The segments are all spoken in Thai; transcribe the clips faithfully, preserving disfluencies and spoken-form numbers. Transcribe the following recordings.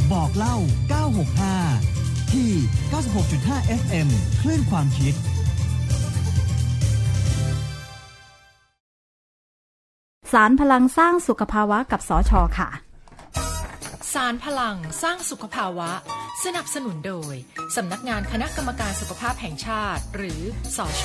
บอกเล่าเก้าหกห้าที่ เก้าสิบหกจุดห้า เอฟ เอ็ม คลื่นความคิดสารพลังสร้างสุขภาวะกับสช.ค่ะสารพลังสร้างสุขภาวะสนับสนุนโดยสำนักงานคณะกรรมการสุขภาพแห่งชาติหรือสช.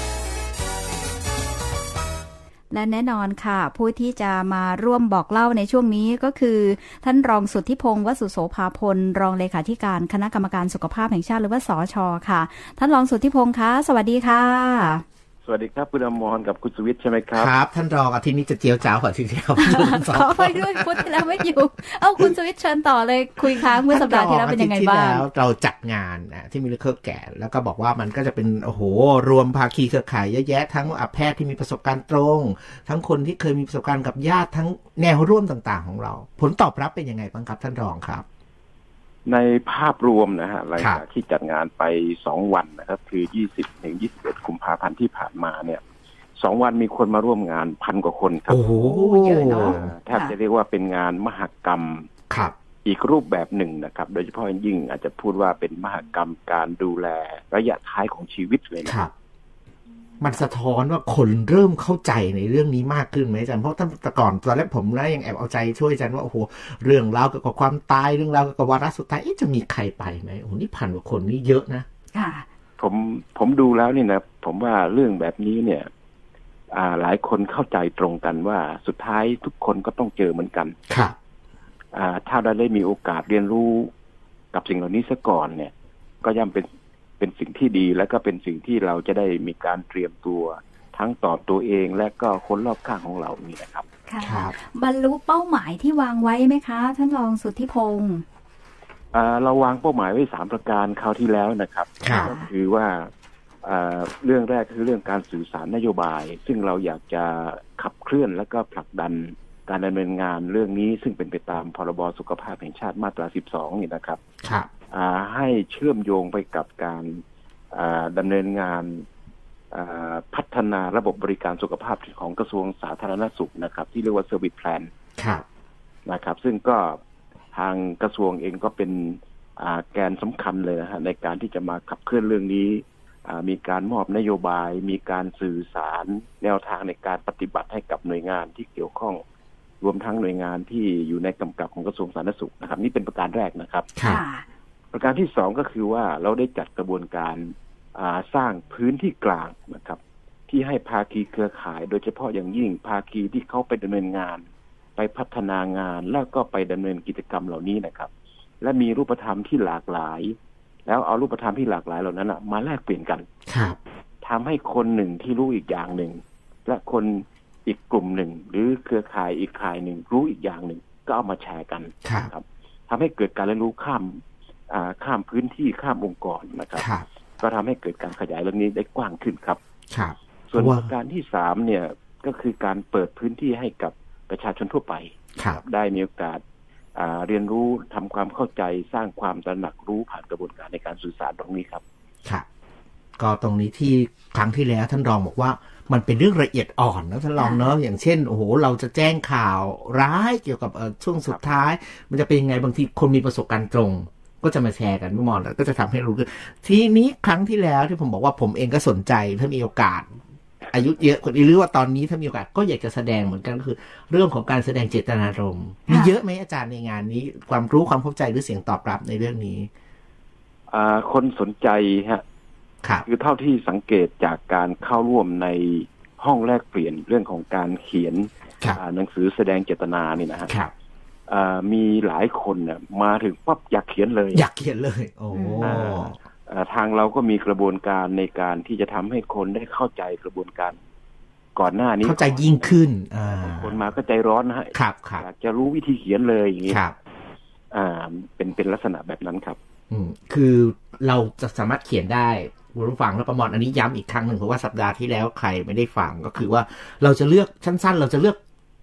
และแน่นอนค่ะผู้ที่จะมาร่วมบอกเล่าในช่วงนี้ก็คือท่านรองสุทธิพงศ์วสุโสภาพลรองเลขาธิการคณะกรรมการสุขภาพแห่งชาติหรือว่าสช.ค่ะท่านรองสุทธิพงศ์คะสวัสดีค่ะสวัสดีครับคุณอมรกับคุณสุวิทย์ใช่ไหมครับครับท่านรองอาทิตย์นี้จะเจียวจ้าวกว่าที่เดียวขอไปด้วยพุทธแล้วไม่อยู่เอ้าคุณสุวิทย์เชิญต่อเลยคุยค้างเมื่อสัปดาห์ที่แล้วเป็นยังไงบ้างแล้วเราจัดงานนะที่มิลเลอร์แก่แล้วก็บอกว่ามันก็จะเป็นโอ้โหรวมภาคีเครือข่ายเยอะแยะทั้งแพทย์ที่มีประสบการณ์ตรงทั้งคนที่เคยมีประสบการณ์กับญาติทั้งแนวร่วมต่างๆของเราผลตอบรับเป็นยังไงบ้างครับท่านรองครับในภาพรวมนะฮะหลังจากที่จัดงานไปสองวันนะครับคือยี่สิบถึงยี่สิบเอ็ดกุมภาพันธ์ที่ผ่านมาเนี่ยสองวันมีคนมาร่วมงานพันกว่าคนครับโอ้โหเยอะเนาะแทบจะเรียกว่าเป็นงานมหกรรมครับอีกรูปแบบหนึ่งนะครับโดยเฉพาะยิ่งอาจจะพูดว่าเป็นมหกรรมการดูแลระยะท้ายของชีวิตเลยนะครับมันสะท้อนว่าคนเริ่มเข้าใจในเรื่องนี้มากขึ้นไหมอาจารย์เพราะตั้งแต่ก่อนตอนแรกผมนะยังแอบเอาใจช่วยอาจารย์ว่าโอ้โหเรื่องราวเกี่ยวกับความตายเรื่องราวเกี่ยวกับวาระสุดท้ายจะมีใครไปไหมโอ้โหนี่พันกว่าคนนี่เยอะนะค่ะผมผมดูแล้วนี่นะผมว่าเรื่องแบบนี้เนี่ยอ่าหลายคนเข้าใจตรงกันว่าสุดท้ายทุกคนก็ต้องเจอเหมือนกันครับอ่าถ้าเราได้มีโอกาสเรียนรู้กับสิ่งเหล่านี้ซะก่อนเนี่ยก็ย่อมเป็นเป็นสิ่งที่ดีและก็เป็นสิ่งที่เราจะได้มีการเตรียมตัวทั้งต่อตัวเองและก็คนรอบข้างของเรานี่นะครับค่ะบรรลุเป้าหมายที่วางไว้ไหมคะท่านรองสุทธิพงศ์อ่าเราวางเป้าหมายไว้สามประการคราวที่แล้วนะครับก็คือว่าเรื่องแรกคือเรื่องการสื่อสารนโยบายซึ่งเราอยากจะขับเคลื่อนและก็ผลักดันการดำเนินงานเรื่องนี้ซึ่งเป็นไปตามพรบสุขภาพแห่งชาติมาตราสิบสองนี่นะครับให้เชื่อมโยงไปกับการดำเนินงานพัฒนาระบบบริการสุขภาพของกระทรวงสาธารณสุขนะครับที่เรียกว่า Service Plan นะครับซึ่งก็ทางกระทรวงเองก็เป็นแกนสำคัญเลยนะฮะในการที่จะมาขับเคลื่อนเรื่องนี้มีการมอบนโยบายมีการสื่อสารแนวทางในการปฏิบัติให้กับหน่วยงานที่เกี่ยวข้องรวมทั้งหน่วยงานที่อยู่ในกำกับของกระทรวงสาธารณสุขนะครับนี่เป็นประการแรกนะครับประการที่สองก็คือว่าเราได้จัดกระบวนการสร้างพื้นที่กลางนะครับที่ให้ภาคีเครือข่ายโดยเฉพาะอย่างยิ่งภาคีที่เขาไปดำเนินงานไปพัฒนางานแล้วก็ไปดำเนินกิจกรรมเหล่านี้นะครับและมีรูปธรรมที่หลากหลายแล้วเอารูปธรรมที่หลากหลายเหล่านั้นนะมาแลกเปลี่ยนกันทำให้คนหนึ่งที่รู้อีกอย่างหนึ่งและคนอีกกลุ่มหนึ่งหรือเครือข่ายอีกข่ายหนึ่งรู้อีกอย่างหนึ่งก็เอามาแชร์กันครับทำให้เกิดการเรียนรู้ข้ามข้ามพื้นที่ข้ามองค์กรนะครับก็ทำให้เกิดการขยายเรื่องนี้ได้กว้างขึ้นครับส่วนประการที่สามเนี่ยก็คือการเปิดพื้นที่ให้กับประชาชนทั่วไปได้มีโอกาสเรียนรู้ทำความเข้าใจสร้างความตระหนักรู้ผ่านกระบวนการในการสื่อสารตรงนี้ครับครับก็ตรงนี้ที่ครั้งที่แล้วท่านรองบอกว่ามันเป็นเรื่องละเอียดอ่อนนะท่านรองเนอะอย่างเช่นโอ้โหเราจะแจ้งข่าวร้ายเกี่ยวกับช่วงสุดท้ายมันจะเป็นยังไงบางทีคนมีประสบการณ์ตรงก็จะมาแชร์กันไม่มองแล้วก็จะทำให้รู้ทีนี้ครั้งที่แล้วที่ผมบอกว่าผมเองก็สนใจถ้ามีโอกาสอายุเยอะคนนี้หรือว่าตอนนี้ถ้ามีโอกาสก็อยากจะแสดงเหมือนกันก็คือเรื่องของการแสดงเจตนารมณ์มีเยอะไหมอาจารย์ในงานนี้ความรู้ความเข้าใจหรือเสียงตอบรับในเรื่องนี้อ่าคนสนใจฮะคือเท่าที่สังเกตจากการเข้าร่วมในห้องแลกเปลี่ยนเรื่องของการเขียนหนังสือแสดงเจตนานี่นะฮะมีหลายคนเนี่ยมาถึงปั๊บอยากเขียนเลยอยากเขียนเลยโอ้ทางเราก็มีกระบวนการในการที่จะทำให้คนได้เข้าใจกระบวนการก่อนหน้านี้เข้าใจยิ่งขึ้นคนมาก็ใจร้อนนะฮะอยากจะรู้วิธีเขียนเลยอย่างนี้เป็นเป็นลักษณะแบบนั้นครับคือเราจะสามารถเขียนได้คุณผู้ฟังแล้วประมวลอันนี้ย้ำอีกครั้งหนึ่งเพราะว่าสัปดาห์ที่แล้วใครไม่ได้ฟังก็คือว่าเราจะเลือกสั้นๆเราจะเลือก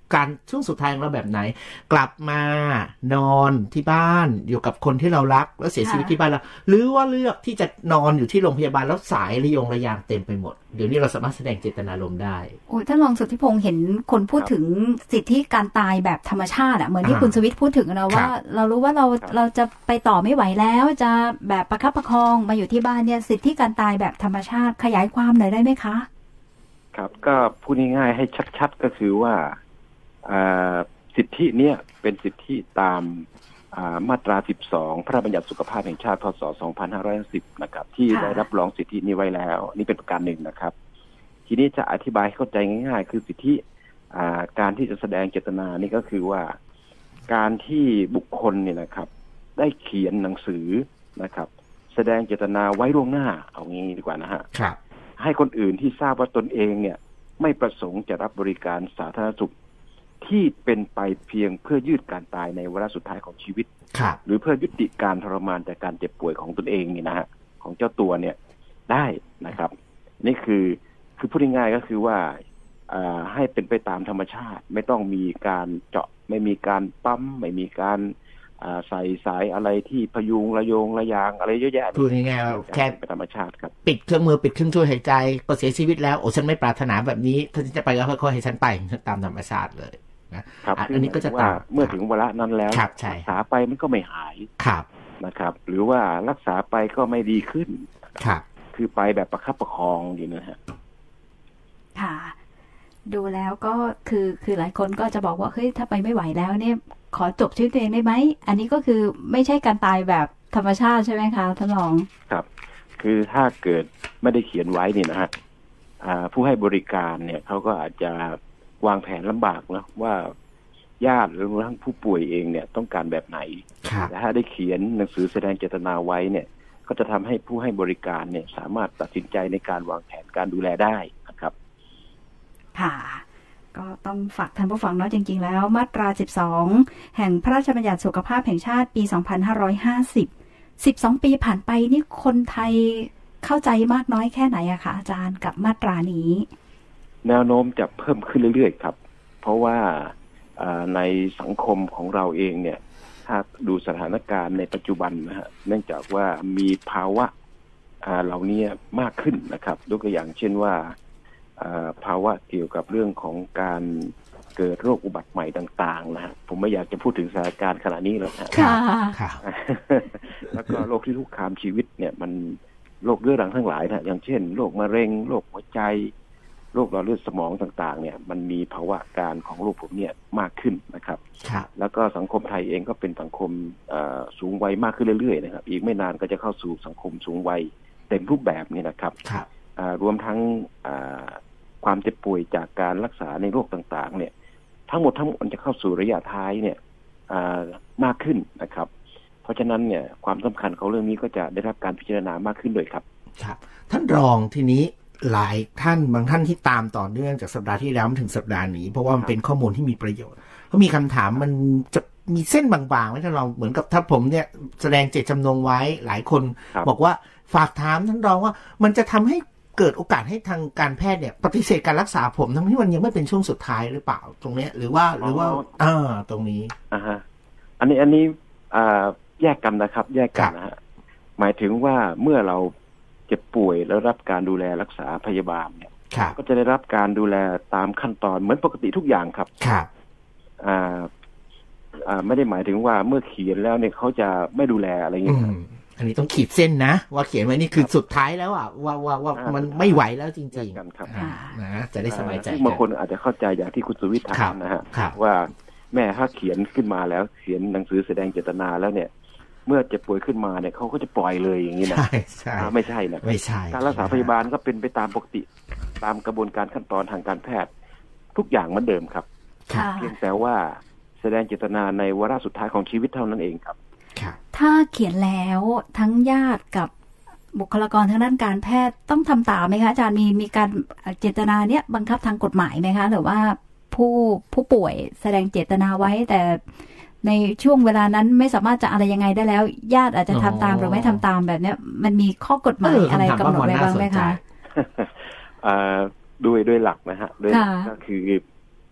การช่วงสุดท้ายของเราแบบไหนกลับมานอนที่บ้านอยู่กับคนที่เรารักแล้วเสียชีวิตที่บ้านเราหรือว่าเลือกที่จะนอนอยู่ที่โรงพยาบาลแล้วสายระยงระยางเต็มไปหมดเดี๋ยวนี้เราสามารถแสดงเจตนารมณ์ได้โอ้ยท่านรองสุทธิพงษ์เห็นคนพูดถึงสิทธิการตายแบบธรรมชาติอ่ะเหมือนที่คุณสวิทย์พูดถึงนะว่าเรารู้ว่าเราเราจะไปต่อไม่ไหวแล้วจะแบบประคับประคองมาอยู่ที่บ้านเนี่ยสิทธิการตายแบบธรรมชาติขยายความหน่อยได้ไหมคะครับก็พูดง่ายๆให้ชัดๆก็คือว่าสิทธิเนี่ยเป็นสิทธิตามมาตราสิบสองพระราชบัญญัติสุขภาพแห่งชาติพ.ศ. สองพันห้าร้อยห้าสิบนะครับที่ได้รับรองสิทธินี้ไว้แล้วนี่เป็นประการหนึ่งนะครับทีนี้จะอธิบายเข้าใจง่ายๆคือสิทธิการที่จะแสดงเจตนานี่ก็คือว่าการที่บุคคลเนี่ยนะครับได้เขียนหนังสือนะครับแสดงเจตนาไว้ล่วงหน้าเอางี้ดีกว่านะฮะให้คนอื่นที่ทราบว่าตนเองเนี่ยไม่ประสงค์จะรับบริการสาธารณสุขที่เป็นไปเพียงเพื่อยืดการตายในวาระสุดท้ายของชีวิตหรือเพื่อยุติการทรมานจากการเจ็บป่วยของตนเองนี่นะฮะของเจ้าตัวเนี่ยได้นะครับนี่คือคือพูดง่ายๆก็คือว่าให้เป็นไปตามธรรมชาติไม่ต้องมีการเจาะไม่มีการปั๊มไม่มีการใส่สายอะไรที่พยุงระโยงระยางอะไรเยอะแยะพูดง่ายๆแค่เป็นธรรมชาติครับปิดเครื่องมือปิดเครื่องช่วยหายใจก็เสียชีวิตแล้วโอ้ฉันไม่ปรารถนาแบบนี้ถ้าจะไปก็ค่อยๆให้ฉันไปตามธรรมชาติเลยนะครับอันนี้ก็จะว่าเมื่อถึงวาระนั้นแล้วรักษาไปมันก็ไม่หายนะครับหรือว่ารักษาไปก็ไม่ดีขึ้นครับคือไปแบบประคับประคองอยู่นะฮะค่ะดูแล้วก็คือคือหลายคนก็จะบอกว่าเฮ้ยถ้าไปไม่ไหวแล้วเนี่ยขอจบชีวิตตัวเองได้ไหมอันนี้ก็คือไม่ใช่การตายแบบธรรมชาติใช่ไหมคะท่านรองครับคือถ้าเกิดไม่ได้เขียนไว้นี่นะฮะผู้ให้บริการเนี่ยเขาก็อาจจะวางแผนลำบากนะว่าญาติหรือทั้งผู้ป่วยเองเนี่ยต้องการแบบไหนแต่ถ้าได้เขียนหนังสือแสดงเจตนาไว้เนี่ยก็จะทำให้ผู้ให้บริการเนี่ยสามารถตัดสินใจในการวางแผนการดูแลได้นะครับค่ะก็ต้องฝากท่านผู้ฟังเนาะจริงๆแล้วมาตราสิบสองแห่งพระราชบัญญัติสุขภาพแห่งชาติปีสองพันห้าร้อยห้าสิบ สิบสองปีผ่านไปนี่คนไทยเข้าใจมากน้อยแค่ไหนอะคะอาจารย์กับมาตรานี้แนวโน้มจะเพิ่มขึ้นเรื่อยๆครับเพราะว่าในสังคมของเราเองเนี่ยถ้าดูสถานการณ์ในปัจจุบันนะฮะเนื่องจากว่ามีภาวะเหล่านี้มากขึ้นนะครับยกตัวอย่างเช่นว่าภาวะเกี่ยวกับเรื่องของการเกิดโรคอุบัติใหม่ต่างๆนะฮะผมไม่อยากจะพูดถึงสถานการณ์ขณะนี้หรอกนะแล้วก็โรคที่คุกคามชีวิตเนี่ยมันโรคเรื้อรังทั้งหลายนะอย่างเช่นโรคมะเร็งโรคหัวใจโรคหลอดเลือดสมองต่างๆเนี่ยมันมีภาวะการของโรคพวกนี้มากขึ้นนะครับแล้วก็สังคมไทยเองก็เป็นสังคมสูงวัยมากขึ้นเรื่อยๆนะครับอีกไม่นานก็จะเข้าสู่สังคมสูงวัยเต็มรูปแบบนี่นะครับรวมทั้งความเจ็บป่วยจากการรักษาในโรคต่างๆเนี่ยทั้งหมดทั้งมวลจะเข้าสู่ระยะท้ายเนี่ยมากขึ้นนะครับเพราะฉะนั้นเนี่ยความสำคัญของเรื่องนี้ก็จะได้รับการพิจารณามากขึ้นด้วยครับครับท่านรองทีนี้หลายท่านบางท่านที่ตามต่อเนื่องจากสัปดาห์ที่แล้วถึงสัปดาห์นี้เพราะว่ามันเป็นข้อมูลที่มีประโยชน์ก็มีคำถามมันจะมีเส้นบางๆไหมท่านรองเหมือนกับถ้าผมเนี่ยแสดงเจตจำนงไว้หลายคนบอกว่าฝากถามท่านรองว่ามันจะทำให้เกิดโอกาสให้ทางการแพทย์เนี่ยปฏิเสธการรักษาผมทั้งที่มันยังไม่เป็นช่วงสุดท้ายหรือเปล่าตรงนี้หรือว่าหรือว่าอ่าตรงนี้อ่าฮะอันนี้อันนี้อ่าแยกกันนะครับแยกกันนะฮะหมายถึงว่าเมื่อเราเจ็บป่วยแล้วรับการดูแลรักษาพยาบาลเนี่ยก็จะได้รับการดูแลตามขั้นตอนเหมือนปกติทุกอย่างครับครับอ่าอ่าไม่ได้หมายถึงว่าเมื่อเขียนแล้วเนี่ยเขาจะไม่ดูแลอะไรอย่างเงี้ยอันนี้ต้องขีดเส้นนะว่าเขียนไว้นี่คือสุดท้ายแล้วอ่ะว่าว่าว่ามันไม่ไหวแล้วจริงๆกันครับนะจะได้สบายใจบางคนอาจจะเข้าใจอย่างที่คุณสุวิทย์ถามนะฮะว่าแม่ถ้าเขียนขึ้นมาแล้วเขียนหนังสือแสดงเจตนาแล้วเนี่ยเมื่อเจ็บป่วยขึ้นมาเนี่ยเขาก็จะปล่อยเลยอย่างนี้นะไม่ใช่นะไม่ใช่การรักษาพยาบาลก็เป็นไปตามปกติตามกระบวนการขั้นตอนทางการแพทย์ทุกอย่างเหมือนเดิมครับเพียงแต่ว่าแสดงเจตนาในวาระสุดท้ายของชีวิตเท่านั้นเองครับถ้าเขียนแล้วทั้งญาติกับบุคลากรทางด้านการแพทย์ต้องทำตามไหมคะอาจารย์มีมีการเจตนาเนี้ยบังคับทางกฎหมายไหมคะหรือว่าผู้ผู้ป่วยแสดงเจตนาไว้แต่ในช่วงเวลานั้นไม่สามารถจะอะไรยังไงได้แล้วญาติอาจจะทำตามหรือไม่ทำตามแบบเนี้ยมันมีข้อกฎหมายอะไรกำหนดไว้บ้างไหมคะโดยโดยหลักนะฮะโดยก็คือ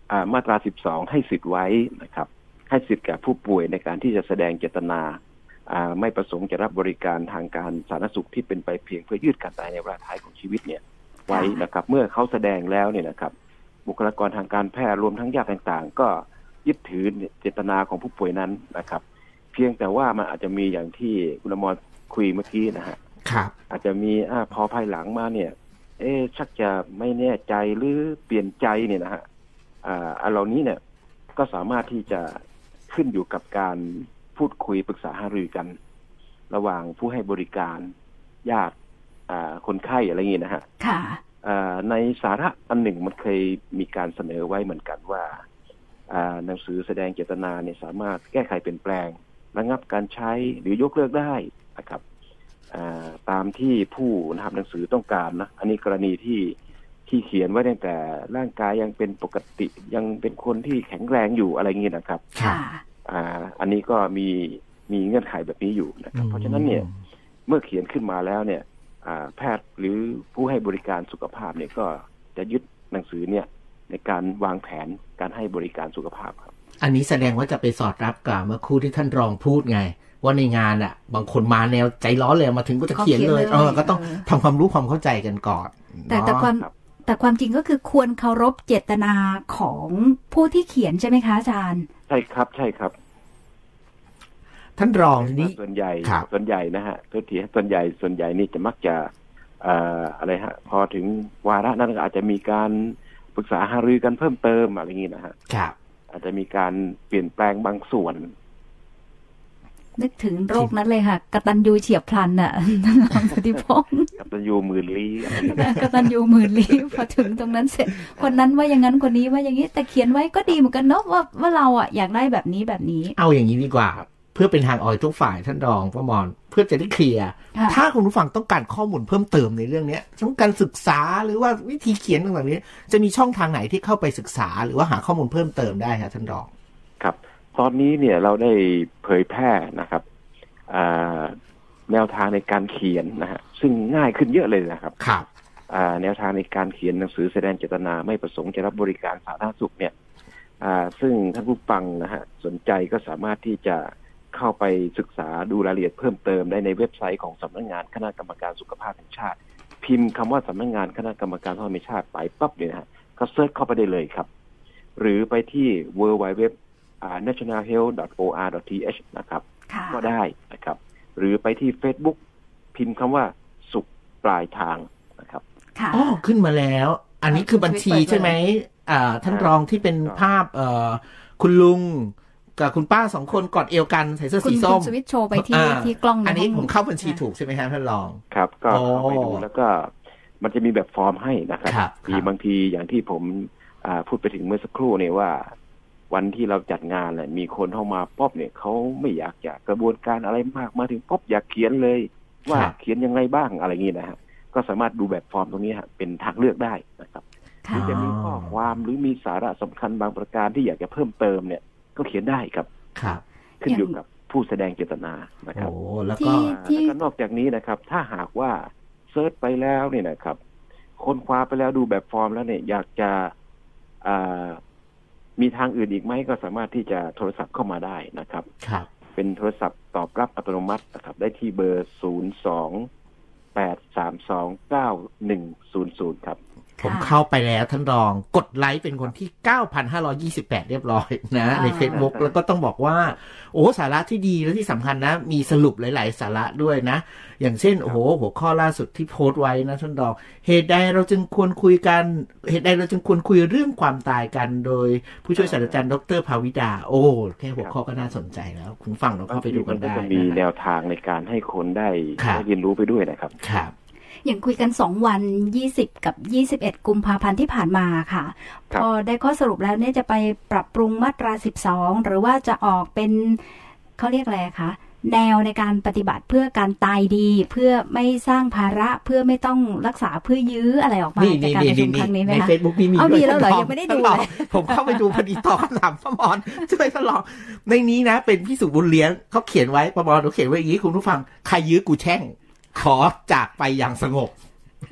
มาตราสิบสองให้สิทธิ์ไว้นะครับให้สิทธิ์แก่ผู้ป่วยในการที่จะแสดงเจตนาไม่ประสงค์จะรับบริการทางการสาธารณสุขที่เป็นไปเพียงเพื่อยืดการตายในเวลาท้ายของชีวิตเนี่ยไว้นะครับเมื่อเขาแสดงแล้วเนี่ยนะครับบุคลากรทางการแพทย์รวมทั้งญาติต่างๆก็ยึดถือเจตนาของผู้ป่วยนั้นนะครับเพียงแต่ว่ามันอาจจะมีอย่างที่คุณอมรคุยเมื่อกี้นะฮะอาจจะมีอพอภายหลังมาเนี่ยเอ๊ะชักจะไม่แน่ใจหรือเปลี่ยนใจเนี่ยนะฮะอ่าอันเหล่านี้เนี่ยก็สามารถที่จะขึ้นอยู่กับการพูดคุยปรึกษาหารือกันระหว่างผู้ให้บริการญาติอ่าคนไข้อะไรอย่างนี้นะฮะค่ะอ่าในสาระอันหนึ่งมันเคยมีการเสนอไว้เหมือนกันว่าอ่าหนังสือแสดงเจตนาเนี่ยสามารถแก้ไขเปลี่ยนแปลงระงับการใช้หรือยกเลิกได้นะครับตามที่ผู้ทำหนังสือต้องการนะอันนี้กรณีที่ที่เขียนไว้ตั้งแต่ร่างกายยังเป็นปกติยังเป็นคนที่แข็งแรงอยู่อะไรเงี้ยนะครับค่ะอ่าอันนี้ก็มีมีเงื่อนไขแบบนี้อยู่นะครับเพราะฉะนั้นเนี่ยเมื่อเขียนขึ้นมาแล้วเนี่ยแพทย์หรือผู้ให้บริการสุขภาพเนี่ยก็จะยึดหนังสือเนี่ยในการวางแผนการให้บริการสุขภาพครับอันนี้แสดงว่าจะไปสอดรับกับเมื่อครู่ที่ท่านรองพูดไงว่าในงานอ่ะบางคนมาแนวใจร้อนเลยมาถึงก็จะเขียนเลยเออก็ต้องทำความรู้ความเข้าใจกันก่อนแต่แต่ความแต่ความจริงก็คือควรเคารพเจตนาของผู้ที่เขียนใช่ไหมคะอาจารย์ใช่ครับใช่ครับท่านรองทีนี้ส่วนใหญ่ส่วนใหญ่นะฮะตัวทีส่วนใหญ่ส่วนใหญ่นี่จะมักจะเอ่ออะไรฮะพอถึงวาระนั้นอาจจะมีการปรึกษาหารือกันเพิ่มเติมอะไรอย่างนี้นะฮะครับอาจจะมีการเปลี่ยนแปลงบางส่วนนึกถึงโรคนั้นเลยค่ะกตัญญูเฉียบพลันน่ะท่านสุทธิพงศ์กตัญญูหมื่นลี้กตัญญูหมื่นลี้พอถึงตรงนั้นเสร็จคนนั้นว่าอย่างนั้นคนนี้ว่าอย่างนี้แต่เขียนไว้ก็ดีเหมือนกันเนาะว่าว่าเราอ่ะอยากได้แบบนี้แบบนี้เอาอย่างนี้ดีกว่าเพื่อเป็นทางออกทุกฝ่ายท่านรองป้ามอนเพื่อจะได้เคลียร์ถ้าคุณผู้ฟังต้องการข้อมูลเพิ่มเติมในเรื่องนี้ต้องการศึกษาหรือว่าวิธีเขียนต่างๆนี้จะมีช่องทางไหนที่เข้าไปศึกษาหรือว่าหาข้อมูลเพิ่มเติมได้ครับท่านรองครับตอนนี้เนี่ยเราได้เผยแพร่นะครับแนวทางในการเขียนนะฮะซึ่งง่ายขึ้นเยอะเลยนะครับครับแนวทางในการเขียนหนังสือแสดงเจตนาไม่ประสงค์จะรับบริการสาธารณสุขเนี่ยซึ่งท่านผู้ฟังนะฮะสนใจก็สามารถที่จะเข้าไปศึกษาดูรายละเอียดเพิ่มเติมได้ในเว็บไซต์ของสำนักงานคณะกรรมการสุขภาพแห่งชาติพิมพ์คำว่าสำนักงานคณะกรรมการสุขภาพแห่งชาติไปปั๊บเนี่ยนะฮะก็เซิร์ชเข้าไปได้เลยครับหรือไปที่ ดับเบิลยู ดับเบิลยู ดับเบิลยู ดอท เนชั่นแนล เฮลท์ ดอท โอ อาร์ ดอท ที เอช นะครับก็ได้นะครับหรือไปที่ Facebook พิมพ์คำว่าสุขปลายทางนะครับอ๋อขึ้นมาแล้วอันนี้คือบัญชีใช่ไหมอ่าท่านรองที่เป็นภาพเอ่อคุณลุงกับคุณป้าสองคนกอดเอวกันใส่เสื้อสีส้มคุณสวิตโชว์ไปที่ที่กล้องอันนี้ผมเข้าบัญชีถูกใช่ไหมครับท่านรองครับก็เข้าไปดูแล้วก็มันจะมีแบบฟอร์มให้นะครับมีบางทีอย่างที่ผมพูดไปถึงเมื่อสักครู่เนี่ยว่าวันที่เราจัดงานแหละมีคนเข้ามาป๊อบเนี่ยเขาไม่อยากจะกระบวนการอะไรมากมาถึงป๊อบอยากเขียนเลยว่าเขียนยังไงบ้างอะไรอย่างนี้นะฮะก็สามารถดูแบบฟอร์มตรงนี้ฮะเป็นทางเลือกได้นะครับหรือจะมีข้อความหรือมีสาระสำคัญบางประการที่อยากจะเพิ่มเติมเนี่ยก็เขียนได้ครับครับขึ้นอยู่กับผู้แสดงเจตนานะครับโอ้แล้วก็แล้วก็นอกจากนี้นะครับถ้าหากว่าเซิร์ชไปแล้วเนี่ยนะครับค้นคว้าไปแล้วดูแบบฟอร์มแล้วเนี่ยอยากจะอ่ามีทางอื่นอีกไหมก็สามารถที่จะโทรศัพท์เข้ามาได้นะครับครับเป็นโทรศัพท์ตอบรับอัตโนมัตินะครับได้ที่เบอร์ศูนย์ สอง แปด สาม สอง เก้า หนึ่ง ศูนย์ ศูนย์ครับผมเข้าไปแล้วท่านรองกดไลค์เป็นคนที่ เก้าพันห้าร้อยยี่สิบแปด เรียบร้อยนะใน Facebook แล้วก็ต้องบอกว่าโอ้สาระที่ดีและที่สำคัญนะมีสรุปหลายๆสาระด้วยนะอย่างเช่นโอ้โหหัวข้อล่าสุดที่โพสต์ไว้นะท่านรองเหตุใดเราจึงควรคุยกันเหตุใดเราจึงควรคุยเรื่องความตายกันโดยผู้ช่วยศาสตราจารย์ดร.ภาวิดาโอ้แค่หัวข้อก็น่าสนใจแล้วคุณฟังเราเข้าไปดูกันได้นะมีแนวทางในการให้คนได้เรียนรู้ไปด้วยนะครับครับอย่างคุยกันสองวันยี่สิบกับยี่สิบเอ็ดกุมภาพันธ์ที่ผ่านมาค่ะพอได้ข้อสรุปแล้วเนี่ยจะไปปรับปรุงมาตราสิบสองหรือว่าจะออกเป็นเขาเรียกอะไรคะแนวในการปฏิบัติเพื่อการตายดีเพื่อไม่สร้างภาระเพื่อไม่ต้องรักษาเพื่อยื้ออะไรออกมาจากการประชุมครั้งนี้ไหมคะใน Facebook นี่มีเอามีแล้วเหรอยังไม่ได้ดูเลยผมเข้าไปดูพอดีตอบคำถามป้ามอนช่วยทดลองในนี้นะเป็นพี่สุบุญเลี้ยงเขาเขียนไว้ป้ามอนเขาเขียนไว้อย่างนี้คุณผู้ฟังใครยื้อกูแช่งขอจากไปอย่างสงบ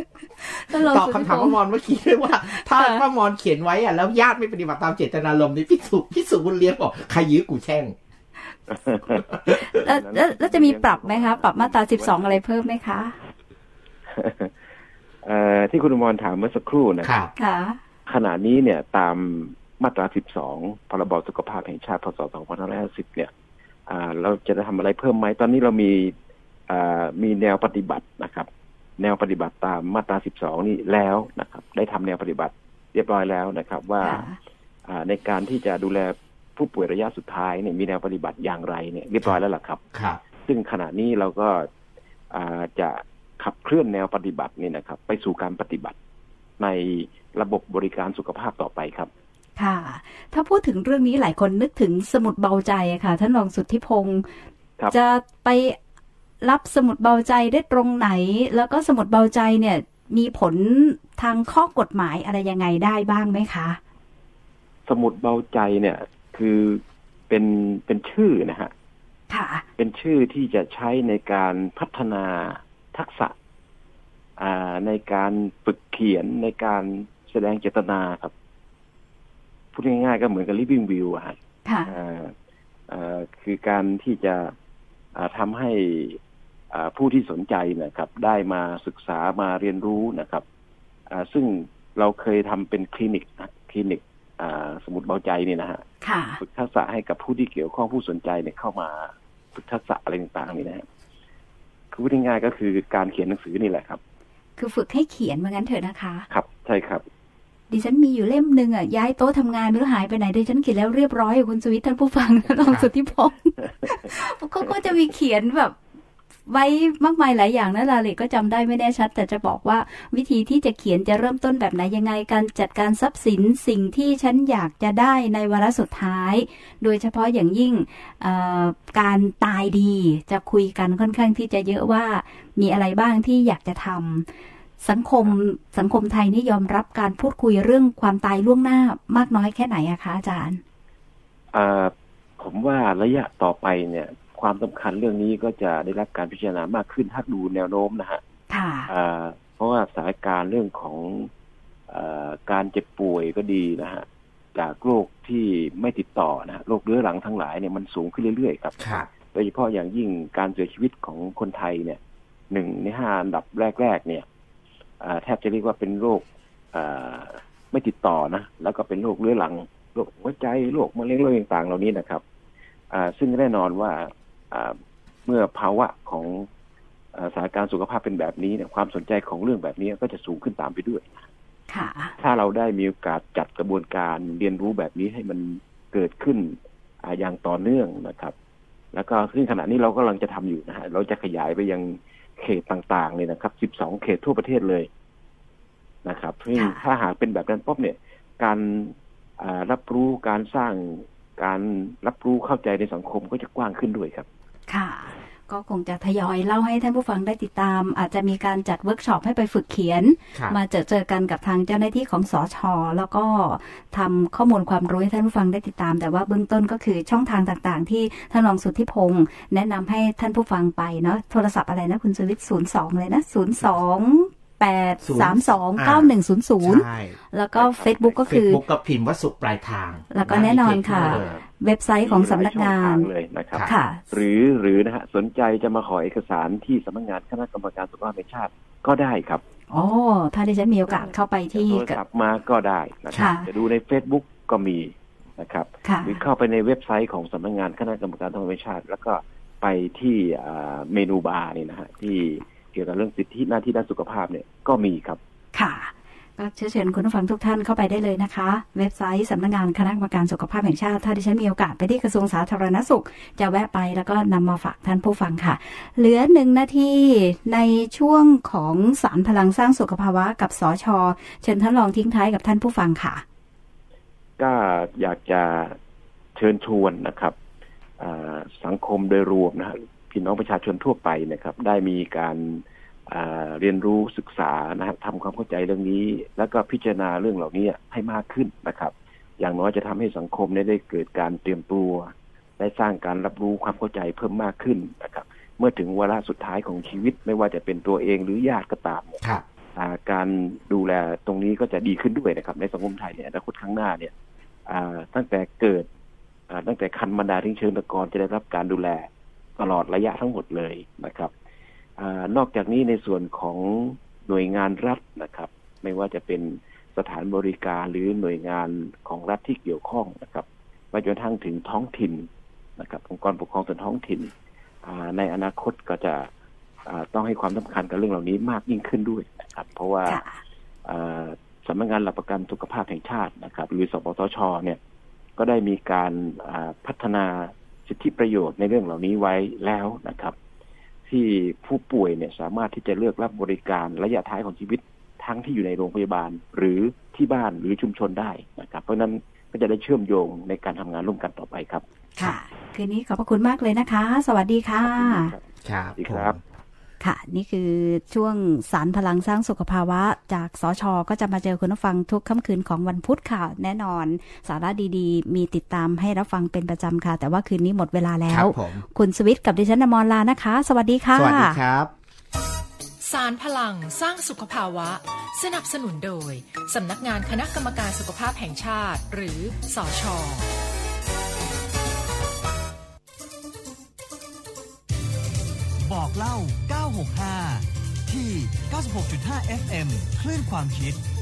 ตอบคำถามป้ามอนเมื่อกี้ด้วยว่าถ้าป้ามอนเขียนไว้อะแล้วญาติไม่ปฏิบัติตามเจตนารมณ์นี่พิสุพิสุบุญเลี้ยงบอกใครยื้อกูแช่งแล้วแล้วจะมีปรับไหมคะปรับมาตราสิบสองอะไรเพิ่มไหมคะเอ่อที่คุณอมรถามเมื่อสักครู่นะครับขณะนี้เนี่ยตามมาตราสิบสองพรบสุขภาพแห่งชาติพ.ศ. สองพันห้าร้อยห้าสิบเนี่ยอ่าเราจะทำอะไรเพิ่มไหมตอนนี้เรามีอ่ามีแนวปฏิบัตินะครับแนวปฏิบัติตามมาตราสิบสองนี่แล้วนะครับได้ทำแนวปฏิบัติเรียบร้อยแล้วนะครับว่าอ่าในการที่จะดูแลผู้ป่วยระยะสุดท้ายเนี่ยมีแนวปฏิบัติอย่างไรเนี่ยเรียบร้อยแล้วล่ะครับซึ่งขณะนี้เราก็อ่าจะขับเคลื่อนแนวปฏิบัตินี่นะครับไปสู่การปฏิบัติในระบบบริการสุขภาพต่อไปครับค่ะถ้าพูดถึงเรื่องนี้หลายคนนึกถึงสมุดเบาใจค่ะท่านรองสุทธิพงศ์จะไปรับสมุดเบาใจได้ตรงไหนแล้วก็สมุดเบาใจเนี่ยมีผลทางข้อกฎหมายอะไรยังไงได้บ้างไหมคะสมุดเบาใจเนี่ยคือเป็นเป็นชื่อนะฮะค่ะเป็นชื่อที่จะใช้ในการพัฒนาทักษะอ่าในการฝึกเขียนในการแสดงเจตนาครับพูดง่ายๆก็เหมือนกับ living will อะฮะค่ะอ่าคือการที่จะทำให้ผู้ที่สนใจนะครับได้มาศึกษามาเรียนรู้นะครับซึ่งเราเคยทำเป็นคลินิกคลินิกสมุดเบาใจนี่นะฮะฝึกทักษะให้กับผู้ที่เกี่ยวข้องผู้สนใจเนี่ยเข้ามาฝึกทักษะอะไรต่างๆนี่นะฮะคือพูดง่ายๆก็คือการเขียนหนังสือนี่แหละครับคือฝึกให้เขียนว่างั้นเถอะนะคะครับใช่ครับดิฉันมีอยู่เล่มนึงอ่ะย้ายโต๊ะทำงานไม่รู้หายไปไหนดิฉันเขียนแล้วเรียบร้อยคุณสุวิทย์ท่านผู้ฟังรองสุทธิพงศ์เขาก็จะมีเขียนแบบไว้มากมายหลายอย่างนะรายละเอียดก็จำได้ไม่แน่ชัดแต่จะบอกว่าวิธีที่จะเขียนจะเริ่มต้นแบบไหนยังไงการจัดการทรัพย์สินสิ่งที่ฉันอยากจะได้ในวาระสุดท้ายโดยเฉพาะอย่างยิ่งการตายดีจะคุยกันค่อนข้างที่จะเยอะว่ามีอะไรบ้างที่อยากจะทำสังคมสังคมไทยนี่ยอมรับการพูดคุยเรื่องความตายล่วงหน้ามากน้อยแค่ไหนอะคะอาจารย์ผมว่าระยะต่อไปเนี่ยความสำคัญเรื่องนี้ก็จะได้รับการพิจารณามากขึ้นถ้าดูแนวโน้มนะฮะเพราะว่าสถานการณ์เรื่องของการเจ็บป่วยก็ดีนะฮะจากโรคที่ไม่ติดต่อนะโรคเรื้อรังทั้งหลายเนี่ยมันสูงขึ้นเรื่อยๆครับโดยเฉพาะอย่างยิ่งการเสียชีวิตของคนไทยเนี่ยหนึ่งในห้าอันดับแรกๆเนี่ยแทบจะเรียกว่าเป็นโรคไม่ติดต่อนะแล้วก็เป็นโรคเรื้อรังโรคหัวใจโรคมะเร็งโรคต่างๆเหล่านี้นะครับซึ่งแน่นอนว่าเมื่อภาวะของสถานการณ์สุขภาพเป็นแบบนี้เนี่ยความสนใจของเรื่องแบบนี้ก็จะสูงขึ้นตามไปด้วยถ้าเราได้มีโอกาสจัดกระบวนการเรียนรู้แบบนี้ให้มันเกิดขึ้นอย่างต่อเนื่องนะครับแล้วก็ซึ่งขณะนี้เรากำลังจะทำอยู่นะฮะเราจะขยายไปยังเขตต่างๆเลยนะครับสิบสองเขตทั่วประเทศเลยนะครับซึ่งถ้าหากเป็นแบบนั้นปุ๊บเนี่ยการรับรู้การสร้างการรับรู้เข้าใจในสังคมก็จะกว้างขึ้นด้วยครับค่ะก็คงจะทยอยเล่าให้ท่านผู้ฟังได้ติดตามอาจจะมีการจัดเวิร์กช็อปให้ไปฝึกเขียนมาเจอเจอกันกับทางเจ้าหน้าที่ของสช.แล้วก็ทำข้อมูลความรู้ให้ท่านผู้ฟังได้ติดตามแต่ว่าเบื้องต้นก็คือช่องทางต่างๆที่ท่านรองสุทธิพงศ์แนะนำให้ท่านผู้ฟังไปเนาะโทรศัพท์อะไรนะคุณสุวิทย์ศูนย์สองเลยนะศูนย์สองแปด สามสอง เก้าหนึ่งศูนย์ศูนย์แล้วก็ Facebook ก็คือ Facebook ก็พิมพ์ว่าสุขปลายทางแล้วก็แน่นอนค่ะเว็บไซต์ของสำนักงานเลยนะครับค่ะหรือหรือนะฮะสนใจจะมาขอเอกสารที่สำนักงานคณะกรรมการสุขภาพแห่งชาติก็ได้ครับอ๋อถ้าดิฉันมีโอกาสเข้าไปที่โทรศัพท์มาก็ได้นะครับจะดูใน Facebook ก็มีนะครับหรือเข้าไปในเว็บไซต์ของสำนักงานคณะกรรมการสุขภาพแห่งชาติแล้วก็ไปที่เมนูบาร์นี่นะฮะที่เกี่ยวกับเรื่องสิทธิหน้าที่ด้านสุขภาพเนี่ยก็มีครับค่ะก็เชิญเชิญคุณผู้ฟังทุกท่านเข้าไปได้เลยนะคะเว็บไซต์สำนักงานคณะกรรมการสุขภาพแห่งชาติถ้าดิฉันมีโอกาสไปที่กระทรวงสาธารณสุขจะแวะไปแล้วก็นำมาฝากท่านผู้ฟังค่ะเหลือหนึ่งนาทีในช่วงของสารพลังสร้างสุขภาวะกับสช.เชิญท่านรองทิ้งท้ายกับท่านผู้ฟังค่ะก็อยากจะเชิญชวนนะครับสังคมโดยรวมนะฮะพี่น้องประชาชนทั่วไปนะครับได้มีการเรียนรู้ศึกษานะฮะทำความเข้าใจเรื่องนี้แล้วก็พิจารณาเรื่องเหล่านี้ให้มากขึ้นนะครับอย่างน้อยจะทำให้สังคมได้เกิดการเตรียมตัวได้สร้างการรับรู้ความเข้าใจเพิ่มมากขึ้นนะครับเมื่อถึงวาระสุดท้ายของชีวิตไม่ว่าจะเป็นตัวเองหรือญาติก็ตามการดูแลตรงนี้ก็จะดีขึ้นด้วยนะครับในสังคมไทยเนี่ยอนาคตข้างหน้าเนี่ยตั้งแต่เกิดตั้งแต่คันบรรดาถึงเชิงตะกอนจะได้รับการดูแลตลอดระยะทั้งหมดเลยนะครับนอกจากนี้ในส่วนของหน่วยงานรัฐนะครับไม่ว่าจะเป็นสถานบริการหรือหน่วยงานของรัฐที่เกี่ยวข้องนะครับไปจนทั้งถึงท้องถิ่นนะครับองค์กรปกครองส่วนท้องถิ่นในอนาคตก็จะต้องให้ความสำคัญกับเรื่องเหล่านี้มากยิ่งขึ้นด้วยนะครับเพราะว่าสำนักงานหลักประกันสุขภาพแห่งชาตินะครับหรือสปสช.เนี่ยก็ได้มีการพัฒนาสิทธิประโยชน์ในเรื่องเหล่านี้ไว้แล้วนะครับที่ผู้ป่วยเนี่ยสามารถที่จะเลือกรับบริการระยะท้ายของชีวิตทั้งที่อยู่ในโรงพยาบาลหรือที่บ้านหรือชุมชนได้นะครับเพราะนั้นก็จะได้เชื่อมโยงในการทำงานร่วมกันต่อไปครับค่ะคืนนี้ขอบพระคุณมากเลยนะคะสวัสดีค่ะครับสวัสดีครับค่ะนี่คือช่วงสารพลังสร้างสุขภาวะจากสช.ก็จะมาเจอคุณผู้ฟังทุกค่ำคืนของวันพุธค่ะแน่นอนสาระดีๆมีติดตามให้รับฟังเป็นประจำค่ะแต่ว่าคืนนี้หมดเวลาแล้วคุณสวิทย์กับดิฉันอมรลานะคะสวัสดีค่ะสวัสดีครับสารพลังสร้างสุขภาวะสนับสนุนโดยสำนักงานคณะกรรมการสุขภาพแห่งชาติหรือสช. บอกเล่าเก้าหกห้าที่ เก้าสิบหกจุดห้า เอฟ เอ็ม คลื่นความคิด